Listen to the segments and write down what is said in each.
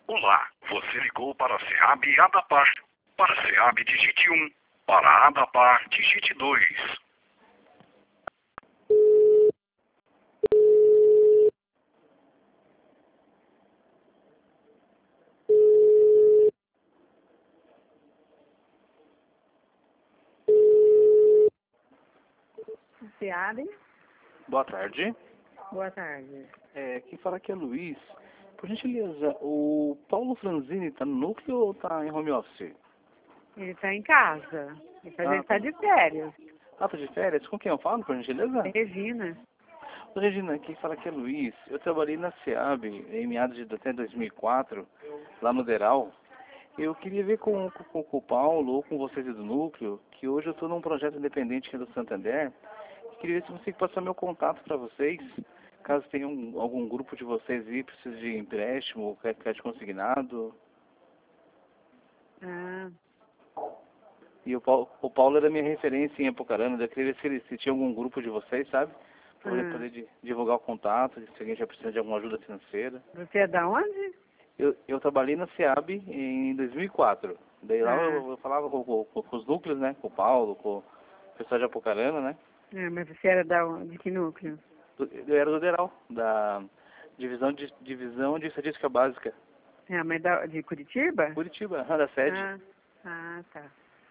Olá, você ligou para a SEAB Adapar. Para a SEAB digite 1, para a Adapar digite 2. SEAB, Boa tarde. boa tarde. Quem fala aqui é Luiz. Por gentileza, o Paulo Franzini está no núcleo ou está em home office? Ele está em casa. Ele está tá. de férias. Tá de férias? Com quem eu falo, por gentileza? Regina. Regina, quem fala aqui é Luiz. Eu trabalhei na SEAB em meados de até 2004, lá no Deral. Eu queria ver com o Paulo ou com vocês do núcleo, que hoje eu estou num projeto independente aqui do Santander. Queria ver se você passar meu contato para vocês, caso tenha algum grupo de vocês aí, precisa de empréstimo ou crédito consignado. Ah, E o Paulo era minha referência em Apucarana. Eu queria ver se tinha algum grupo de vocês, sabe? Para poder divulgar o contato, se alguém já precisa de alguma ajuda financeira. você é da onde? Eu trabalhei na SEAB em 2004. Daí lá eu falava com os núcleos, né? Com o Paulo, com o pessoal de Apucarana, né? Mas você era de que núcleo? Eu era do DERAL, da Divisão de Estatística Básica. Mas de Curitiba? Curitiba, da sede. Tá.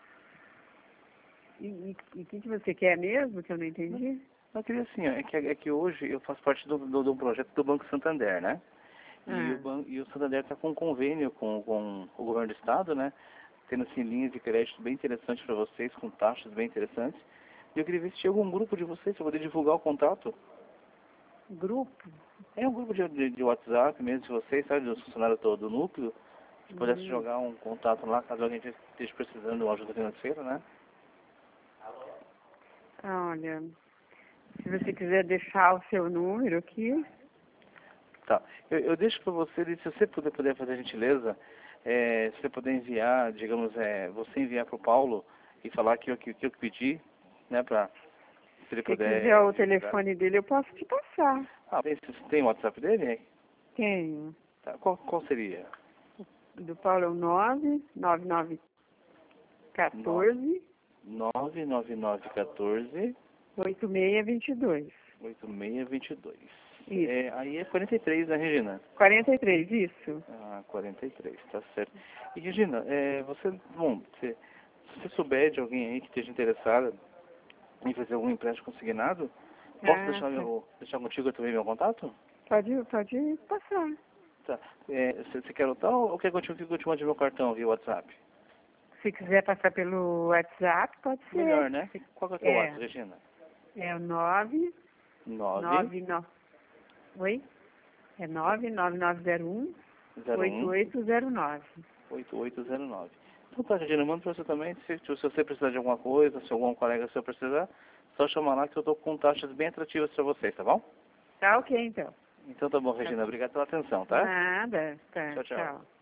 E o que você quer mesmo, que eu não entendi? Eu queria assim, ó, é que hoje eu faço parte do projeto do Banco Santander, né? E o Santander está com um convênio com o governo do estado, né? Tendo assim linhas de crédito bem interessantes para vocês, com taxas bem interessantes. E eu queria ver se tinha algum grupo de vocês para poder divulgar o contrato. Grupo? É um grupo de WhatsApp mesmo de vocês, sabe? Dos funcionários do núcleo. Se pudesse jogar um contato lá, caso alguém esteja precisando de uma ajuda financeira, né? Olha, se você quiser deixar o seu número aqui. Tá. Eu deixo para você, se você puder fazer a gentileza, se você puder enviar, digamos, você enviar para o Paulo e falar que eu pedi, né, para se ele Se puder quiser o divulgar. telefone dele, eu posso te passar. Tem o WhatsApp dele? Tenho. Tá. Qual seria? Do Paulo é o 99914 99914 8622. 8622. Isso. Aí é 43, né, Regina? 43, isso. 43, tá certo. E Regina, se você souber de alguém aí que esteja interessado em fazer algum empréstimo consignado, posso deixar contigo também meu contato? Pode passar. Tá. Você quer anotar ou quer que eu te mande meu cartão via WhatsApp? Se quiser passar pelo WhatsApp, pode ser. Melhor, né? Qual que é o teu WhatsApp, Regina? É o 9. 9 Oi? É 99901 01 8809. 8809. Então tá, Regina, manda pra você também. Se você precisar de alguma coisa, se algum colega seu precisar, só chamar lá que eu tô com taxas bem atrativas pra vocês, tá bom? Tá ok, então. Então tá bom, Regina. Obrigado pela atenção, tá? Nada. Tá, Tchau, tchau. tchau.